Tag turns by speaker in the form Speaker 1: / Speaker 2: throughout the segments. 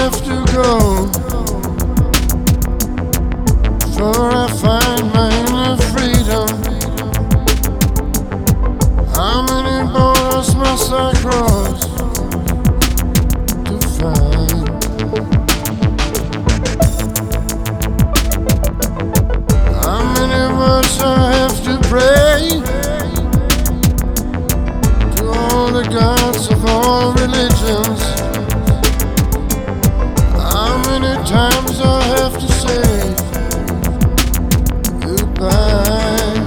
Speaker 1: have to go before I find my inner freedom. How many borders must I cross to find? How many words I have to pray to all the gods of all religions? How many times I have to say goodbye?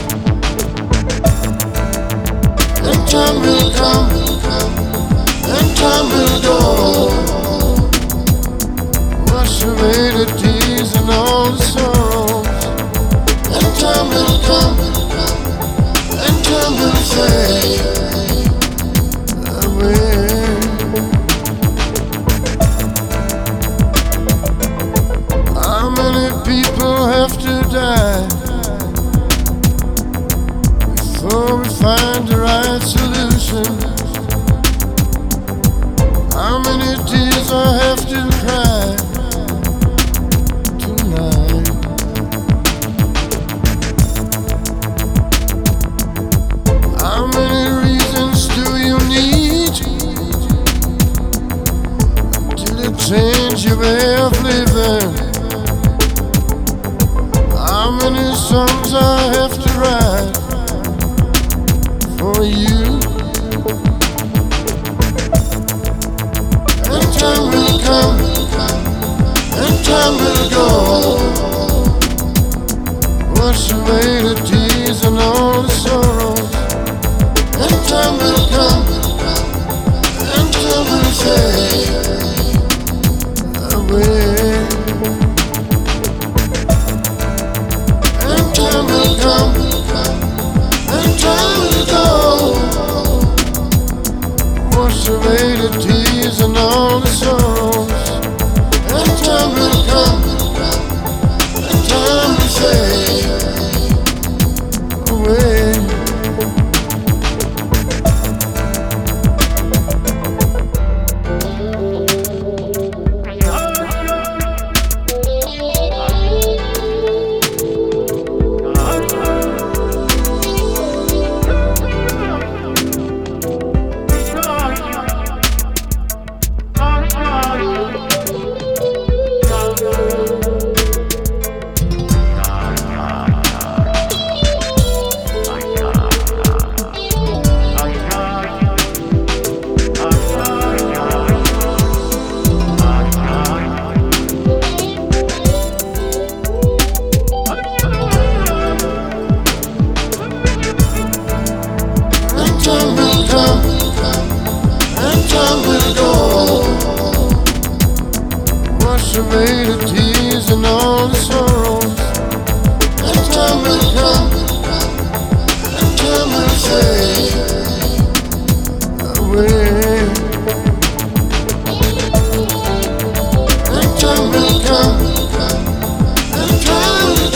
Speaker 1: And time will come, and time will go, wash away the tears and all the sorrows. And time will come, and time will fade away. How many people have to die before we find the right solution? How many tears I have to cry tonight? How many reasons do you need till you change your way of living? How many songs I have to write for you? And time will come, and time will go, wash away the tears and all the sorrows. And time will come, and time will fade away. And time will come, and time will go, wash away the tears and all the sorrows. And time will come, and time will fade away. Time will come, and time will go, wash away the tears and all the sorrows. And time will come, and time will fade away. And time will come, and time will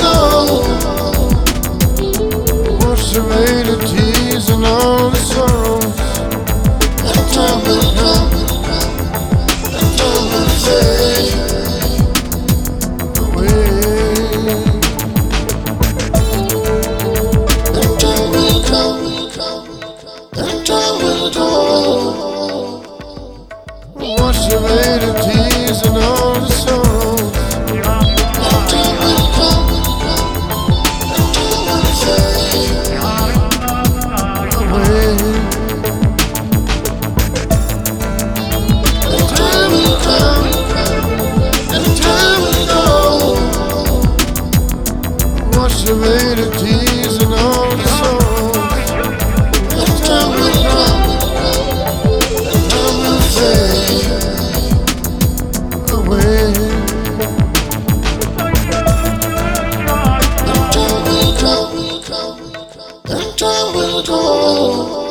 Speaker 1: go, wash away the tears and all the sorrows. And time will come, and time will fade away. And time will come, and time will go, wash away the tears and all the sorrows. And time will come, and time will fade away. And time will come, and time will go, wash away the tears and all the sorrows. And time will come, and time will fade away. And time will come, and time will go,